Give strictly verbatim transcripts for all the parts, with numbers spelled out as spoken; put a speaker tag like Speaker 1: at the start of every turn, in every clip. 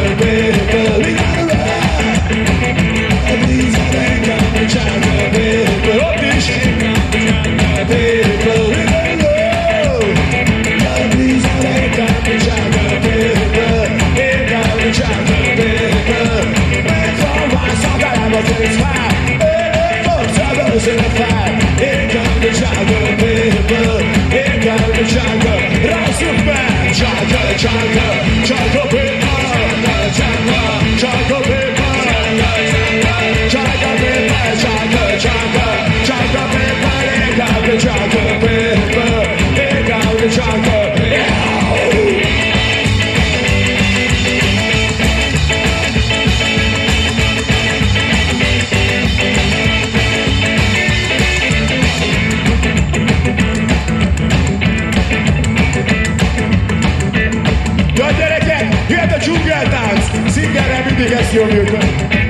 Speaker 1: chocolate people. We gotta ride. These ain't got the chocolate people. Oh, this ain't got the chocolate people. We gotta go. These ain't got the chocolate people. Ain't got the chocolate people. It's all right, so that I'm a taste fine. Hey, folks, I was in a fight. Ain't got the chocolate people. Ain't got the chocolate. Rise up, man. Chocolate, chocolate, chocolate people. Chocolate, chocolate people. Chocolate people, chocolate, chocolate, chocolate people. Ain't got the chocolate people. Ain't got the chocolate. Jó gyerekek, jöhet a dzsungeltánc! Szingerrel mindig ezt jól jöttem.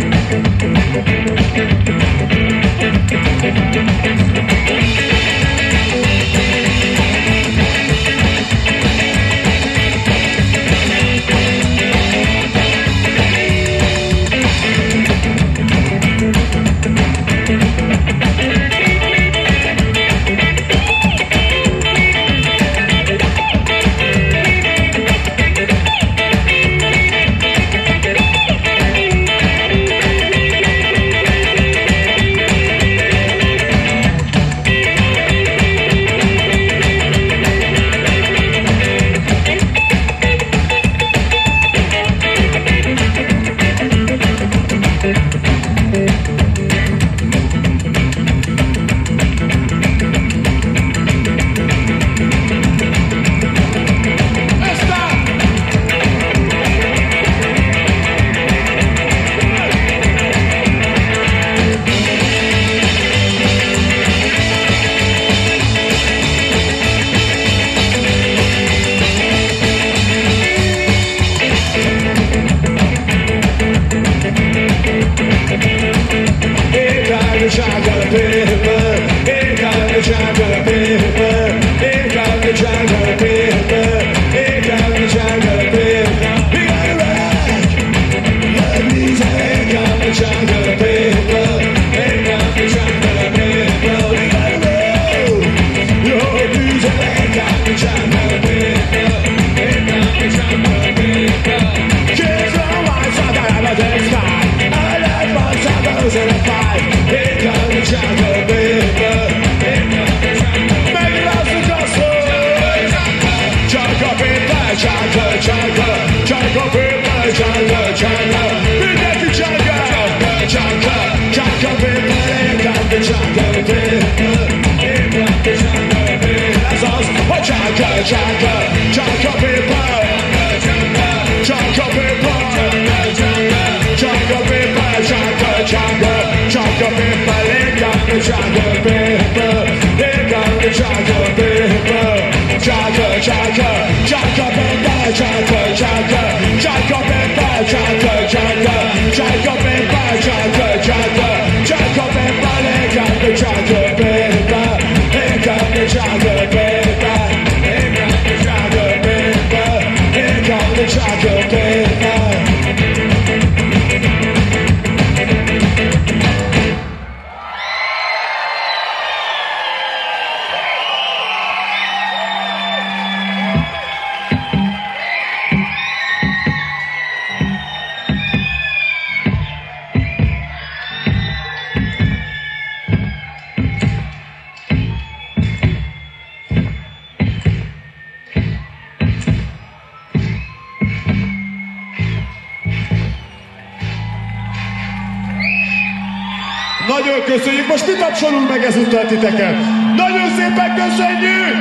Speaker 1: Nagyon köszönjük, most mi tapsolunk meg ezúttal titeket. Nagyon szépen köszönjük!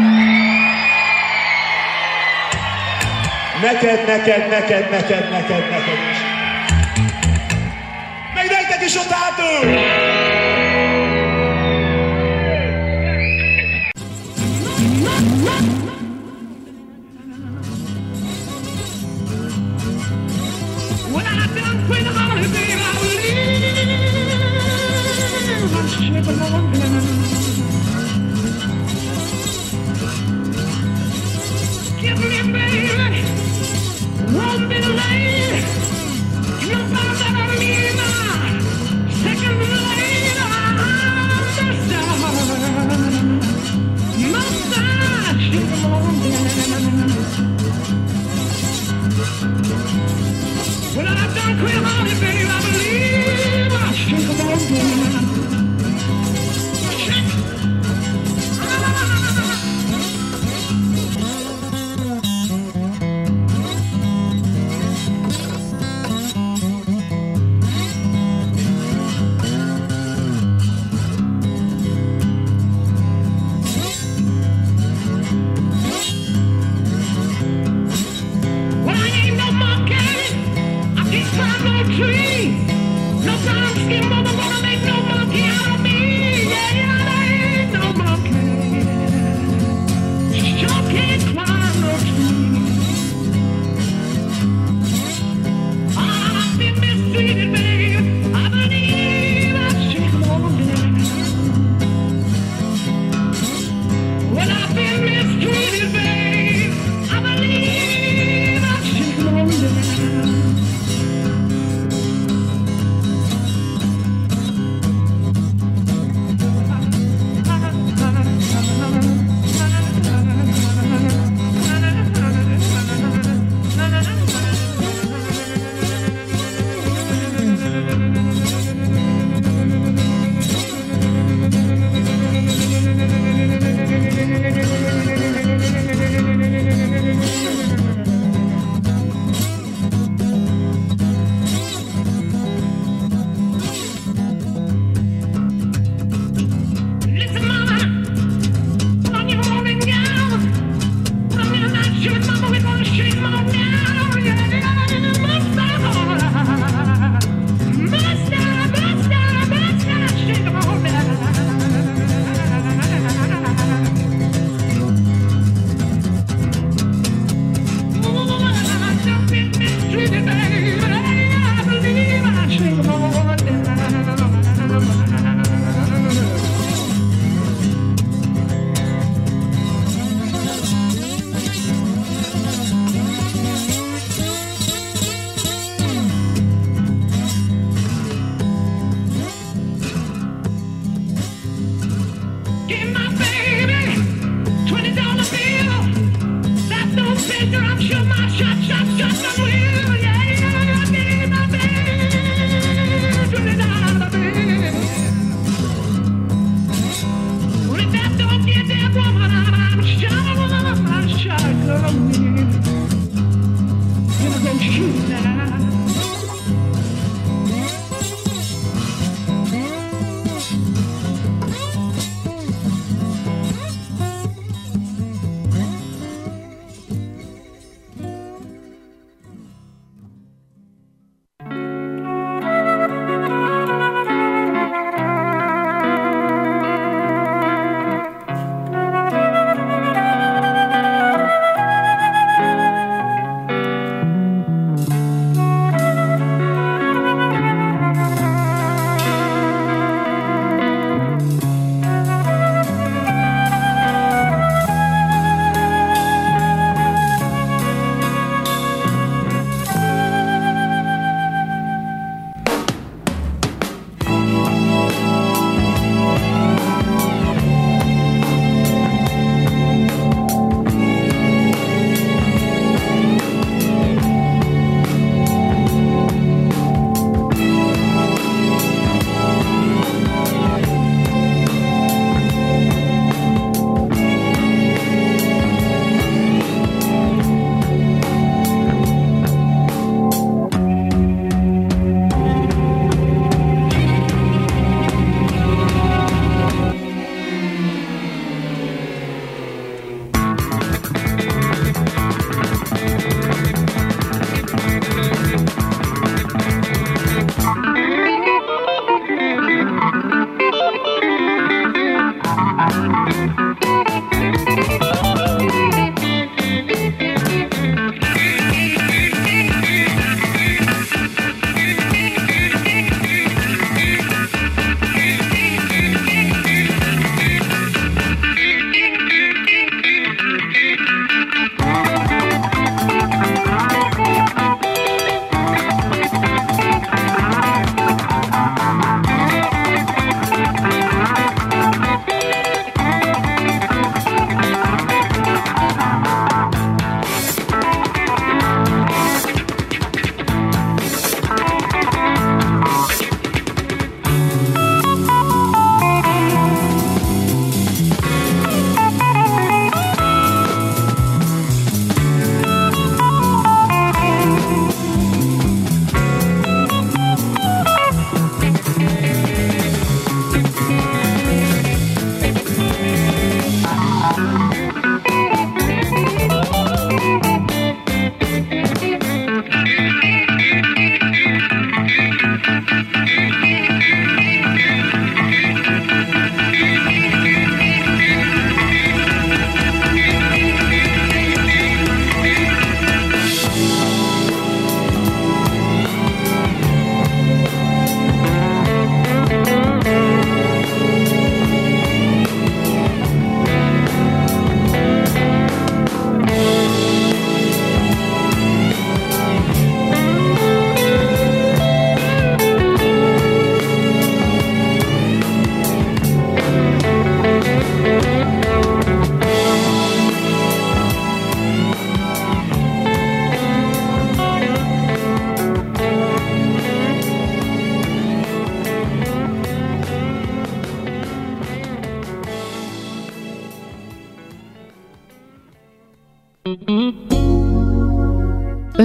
Speaker 1: Neked, neked, neked, neked, neked, neked is. Meg nektek is ott hátul! When I done with the holiday, I will leave. Ship along. Give me, baby, won't be late. Well, I done quit honey, babe. I believe I'll shake 'em all down. Shake. Well, I ain't no monkey. I can't climb no tree. No time skin mother gonna make no monkey out of me. Yeah, yeah, I ain't no monkey. Sure can't climb no tree. I've been mistreated, babe. I believe I'll shake 'em all down. Well, I've been mistreated, babe. I believe I'll shake 'em all down.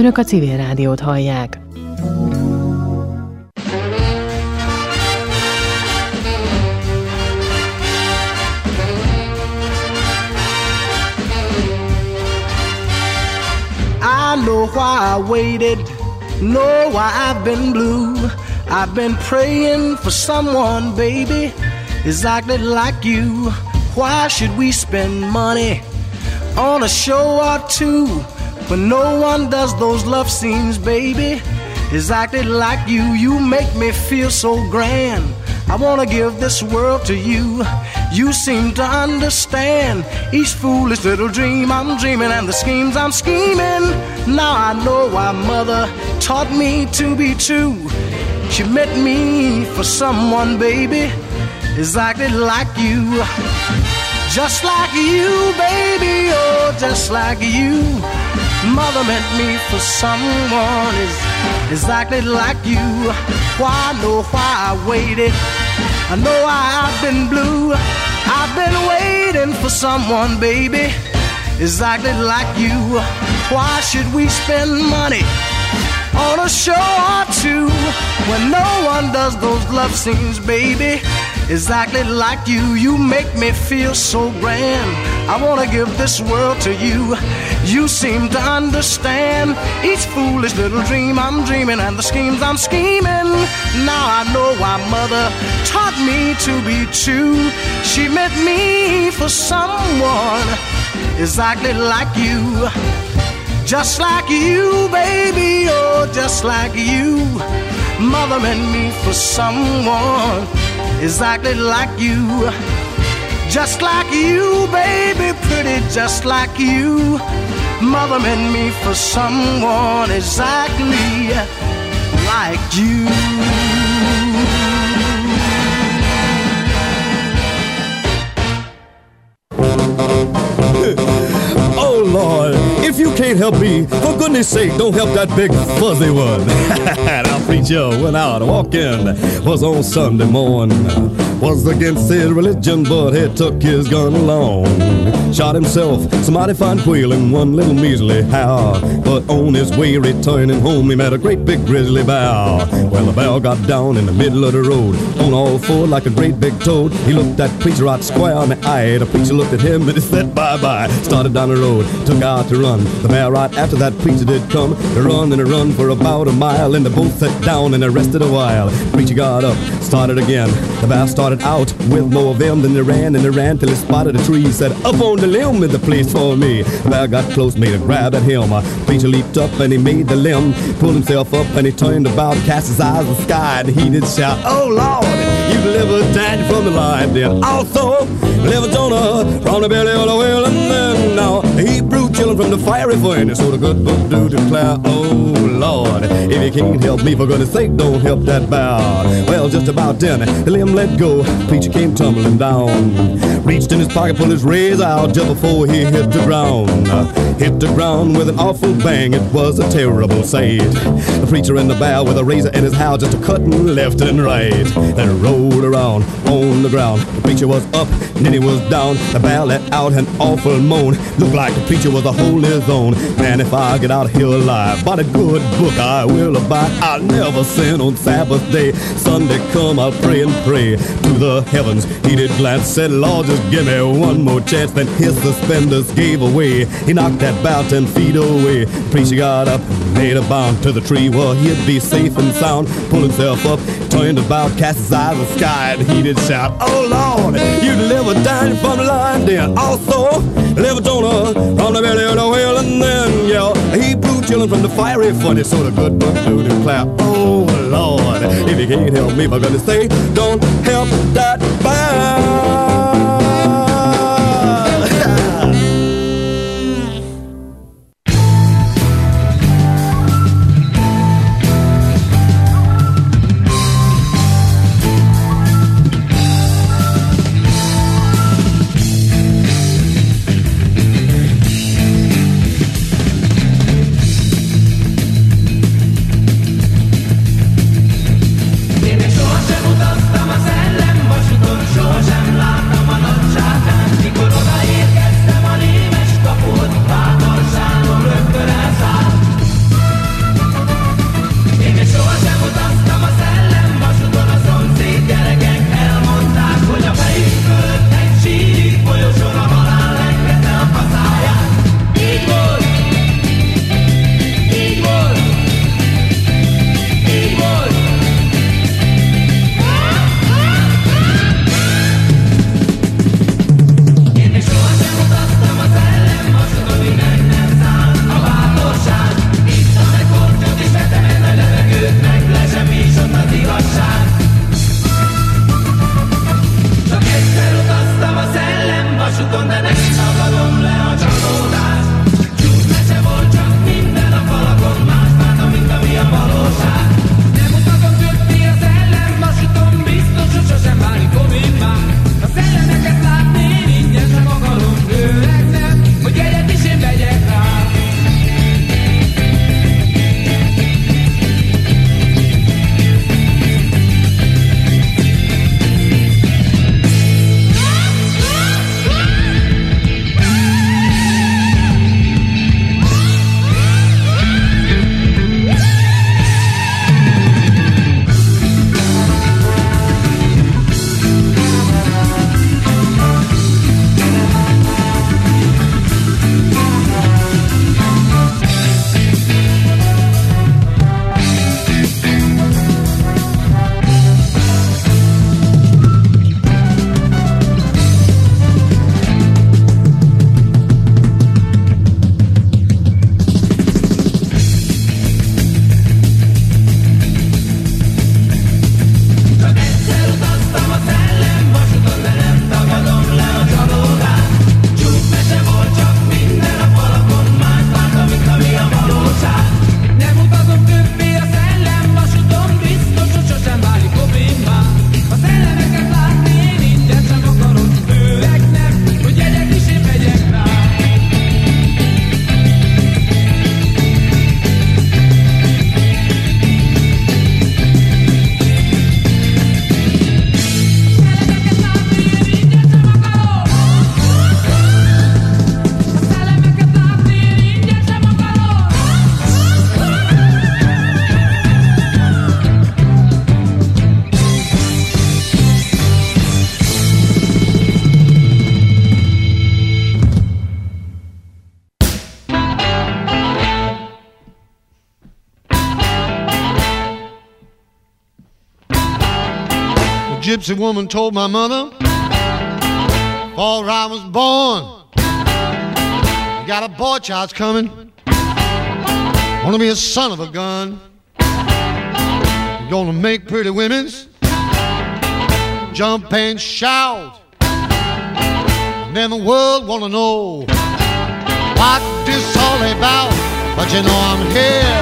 Speaker 2: Önök a Civil Rádiót hallják.
Speaker 3: I know why I waited, know why I've been blue. I've been praying for someone, baby, exactly like you. Why should we spend money on a show or two when no one does those love scenes, baby, exactly like you? You make me feel so grand. I wanna give this world to you. You seem to understand each foolish little dream I'm dreaming and the schemes I'm scheming. Now I know why mother taught me to be true. She meant me for someone, baby, exactly like you. Just like you, baby, oh, just like you. Mother meant me for someone is exactly like you. Why I know why I waited, I know why I've been blue. I've been waiting for someone, baby, exactly like you. Why should we spend money on a show or two when no one does those love scenes, baby, exactly like you? You make me feel so grand. I wanna give this world to you. You seem to understand each foolish little dream I'm dreaming and the schemes I'm scheming. Now I know why mother taught me to be true. She meant me for someone exactly like you. Just like you, baby, oh, just like you. Mother meant me for someone exactly like you. Just like you, baby, pretty just like you. Mother meant me for someone exactly like you.
Speaker 4: Oh, Lord, if you can't help me, for goodness sake, don't help that big fuzzy one. Our preacher went out walking, was on Sunday morning. Was against his religion, but he took his gun along. Shot himself, somebody find quail in one little measly how. But on his way returning home, he met a great big grizzly bear. Well, the bear got down in the middle of the road, on all four like a great big toad. He looked that preacher right square in the eye. The preacher looked at him and he said bye-bye. Started down the road, took out to run. The bear right after that preacher did come. They run and they run for about a mile, and they both sat down and they rested a while. Preacher got up, started again. The bear started out with more of them than they ran, and they ran till he spotted a tree. He said, up on the limb is the place for me. The bear got close, made a grab at him. Uh, preacher leaped up and he made the limb, pulled himself up and he turned about, cast his eyes to the sky, and he did shout, oh Lord, you delivered Daddy from the lion den. Also delivered Jonah from the belly of the whale, and then now Hebrew children from the fiery furnace. So the good book do declare, oh Lord, if you can't help me, for goodness sake, don't help that bear. Well, just about then, the limb let go. Preacher came tumbling down, reached in his pocket, pulled his razor out just before he hit the ground. Hit the ground with an awful bang, it was a terrible sight. The preacher and the bear with a razor in his hand, just a cutting left and right. Then rolled around on the ground. The preacher was up, and then he was down. The bear let out an awful moan. Looked like the preacher was a hold his own. Man, if I get out here alive, by the good book I will abide. I'll never sin on Sabbath day. Sunday come, I'll pray and pray to the heavens. He did glance, said, Lord, just give me one more chance. Then his suspenders gave away. He knocked that bow ten feet away. The preacher got up and made a bound to the tree where he'd be safe and sound. Pulled himself up, turned about, cast his eyes to the sky, and he did shout, oh Lord, you delivered Daniel from the lion den. Also delivered Jonah from the belly of the whale, and then, yeah, Hebrew children from the fiery furnace. So the good book do declare, oh Lord, if you can't help me, for goodness sake, don't help that bear.
Speaker 5: Sosem utaztam az ellenvasuton,
Speaker 1: gypsy woman told my mother before I was born, you got a boy child's coming, wanna be a son of a gun. You're gonna make pretty women's jump and shout, and then the world wanna know what this all about. But you know I'm here.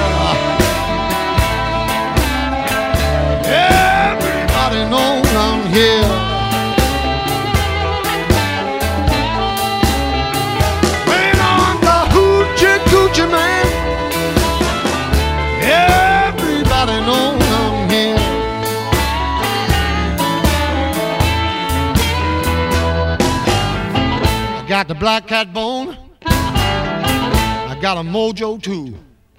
Speaker 1: Everybody knows I'm here. When I'm the hoochie coochie man, everybody knows I'm here. I got the black cat bone, I got a mojo too.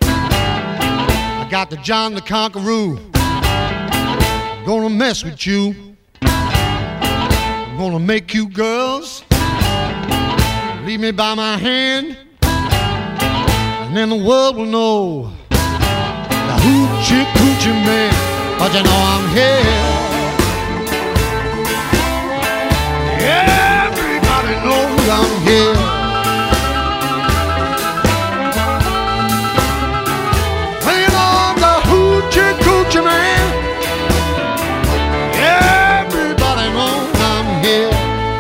Speaker 1: I got the John the Conqueror. Gonna mess with you. I'm gonna make you girls leave me by my hand, and then the world will know the hoochie coochie man. But you know I'm here. Everybody knows I'm here. Coochie man, everybody knows I'm here.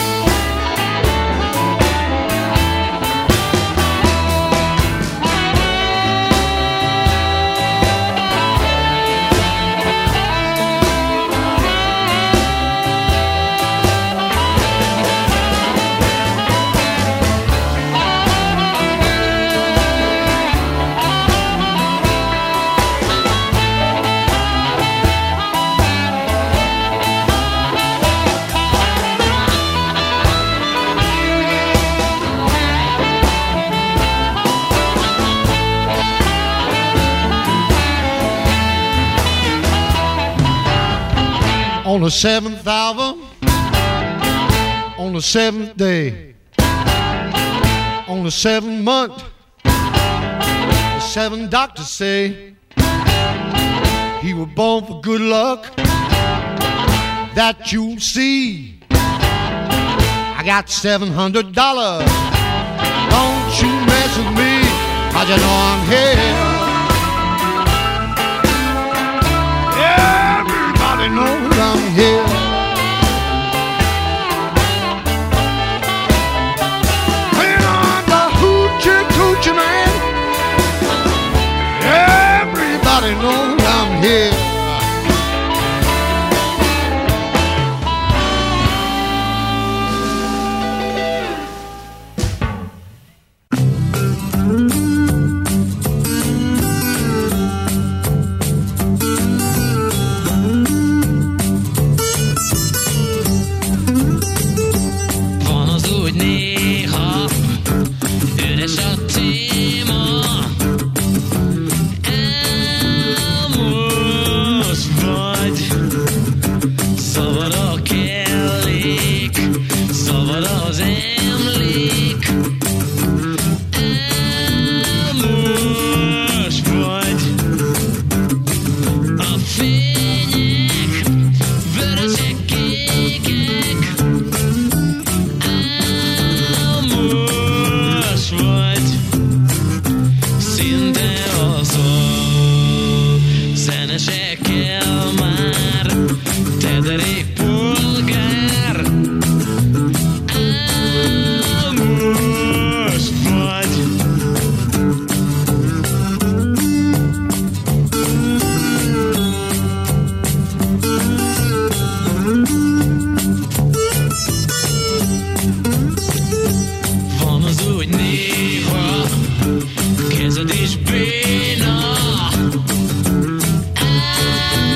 Speaker 1: On the seventh hour, on the seventh day, on the seventh month, the seven doctors say he was born for good luck. That you see, I got seven hundred dollars. Don't you mess with me, 'cause you know I'm here. Everybody knows I'm here. When I'm the hoochie coochie man, everybody knows I'm here.
Speaker 5: Kezed is béna,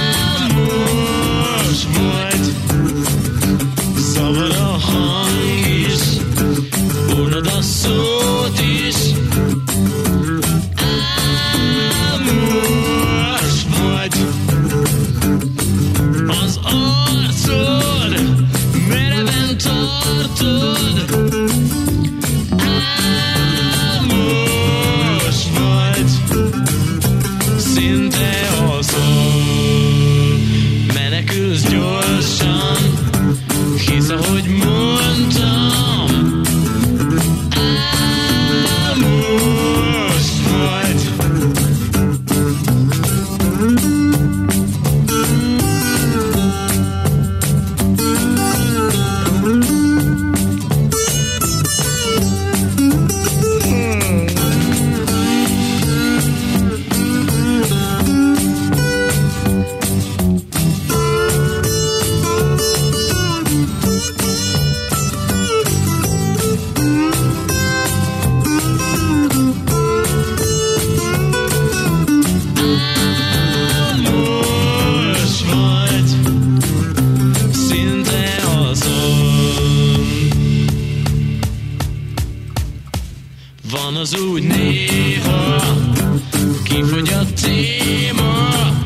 Speaker 5: az úgy néha kifogy a téma.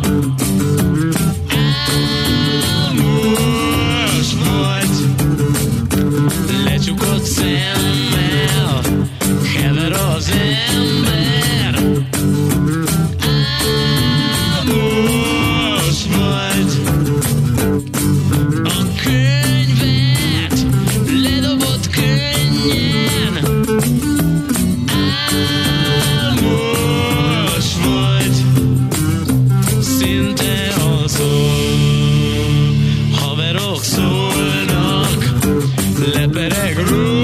Speaker 5: Álmos vagy, lecsukott szemmel hever az ember. Álmos vagy, a könyvet ledobott könnyen. Álmos vagy, szinte azon haverok szólnak, lepereg róla.